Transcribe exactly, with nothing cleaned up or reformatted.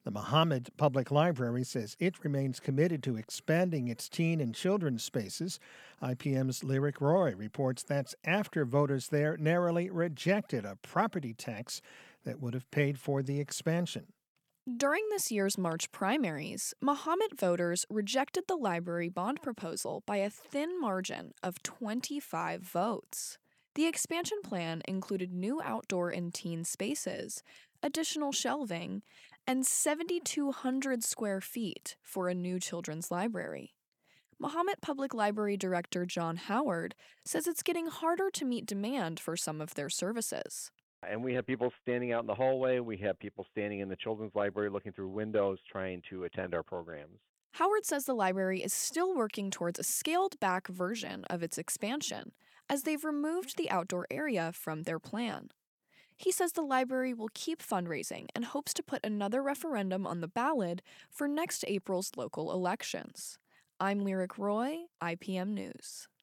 The Mohammed Public Library says it remains committed to expanding its teen and children's spaces. I P M's Lyric Roy reports that's after voters there narrowly rejected a property tax that would have paid for the expansion. During this year's March primaries, Mohammed voters rejected the library bond proposal by a thin margin of twenty-five votes. The expansion plan included new outdoor and teen spaces, additional shelving, and seven thousand two hundred square feet for a new children's library. Mohammed Public Library Director John Howard says it's getting harder to meet demand for some of their services. And we have people standing out in the hallway. We have people standing in the children's library looking through windows trying to attend our programs. Howard says the library is still working towards a scaled back version of its expansion, as they've removed the outdoor area from their plan. He says the library will keep fundraising and hopes to put another referendum on the ballot for next April's local elections. I'm Lyric Roy, I P M News.